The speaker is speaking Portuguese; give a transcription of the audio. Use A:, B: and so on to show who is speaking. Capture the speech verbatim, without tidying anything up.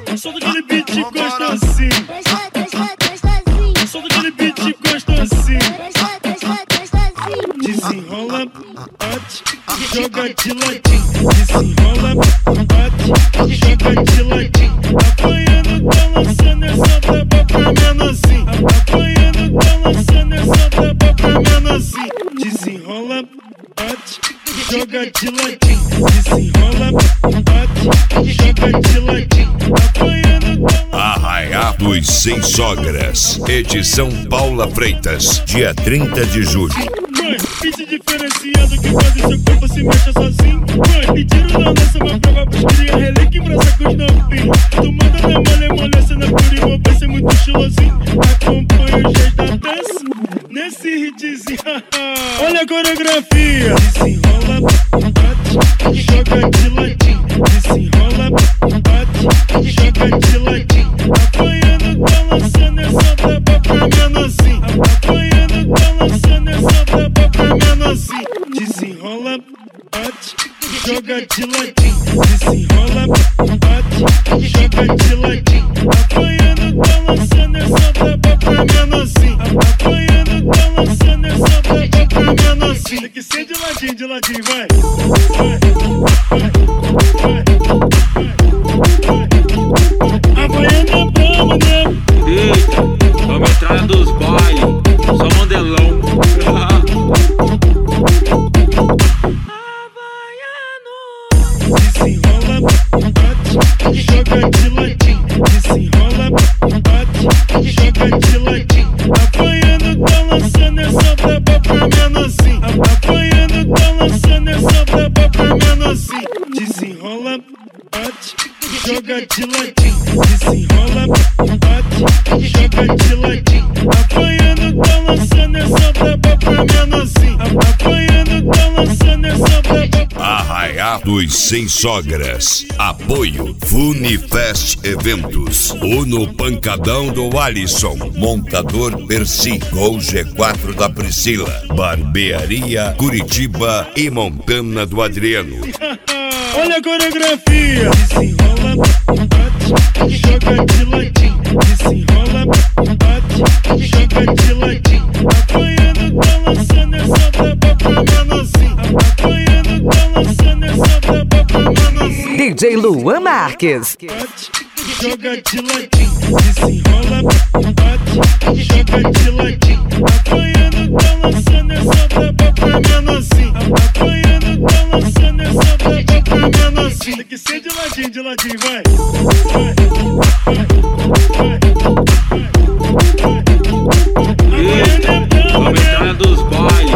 A: Solta aquele beat gostosinho. Solta aquele beat gostosinho. Desenrola, bate, joga de ladinho. Desenrola, bate, joga de ladinho. Apanhando, tá lançando essa braba pra menorzinho. Apanhando, tá lançando essa braba pra menorzinho. Desenrola, bate, joga de ladinho. Desenrola, bate, joga de ladinho. Apanhando, tá lançando.
B: Arraiá dos Sem Sogras, edição Paula Freitas, dia trinta de julho.
A: Mãe, beat diferenciado que faz o seu corpo se mexa sozinho. Mãe, pediram na lança uma prova pros cria relíquia pra saco os novinhos. Tu manda na malha, molesta na pura envolvência, muito estilosinho. Acompanha os gesto da dança nesse hitzinho. Olha a coreografia. Desenrola, bate, joga de ladinho. Desenrola, bate, joga de ladinho. Apanhando, tá lançando essa braba pra menorzinho. Apanhando, tá lançando essa braba pra menorzinho. Desenrola, bate, joga de ladinho. Desenrola, bate, joga de ladinho. Apanhando, tá lançando essa braba pra menorzinho. Apanhando, tá lançando essa braba pra menorzinho. Tem que ser de ladinho, de ladinho, vai. Vai, vai, vai, vai. Apanhando é brabo, né?
C: Eita, vamos entrar dos bailes, só modelão.
A: Desenrola, bate, joga de ladinho. Desenrola, bate, joga de ladinho. Apanhando, tá lançando essa braba pra menorzinho. Apanhando, tá lançando essa braba pra menorzinho. Desenrola, bate, joga de ladinho. Desenrola, bate, joga de ladinho. Apanhando, tá lançando essa braba pra menorzinho. Apanhando, tá lançando essa braba.
B: Arraiá dos Sem Sogras. Apoio Funifest Eventos. Uno Pancadão do Alisson. Montador Percy. Gol G quatro da Priscila. Barbearia Curitiba e Montana do Adriano.
A: Olha a coreografia. Desenrola, bate, joga de ladinho. Desenrola, bate, joga de ladinho. Apanhando, tá lançando essa braba pra menorzinho. Apanhando, tá lançando essa braba pra menorzinho.
D: D J Luan Marques.
A: Bate, joga de ladinho. Desenrola, bate, joga de ladinho. Apanhando, tá lançando essa braba pra menorzinho. Apanhando, tá lançando essa braba pra menorzinho. Tem que ser de ladinho, de ladinho, vai. Vai, vai, vai, vai, vai.
C: Eita, vamos entrar dos bailes.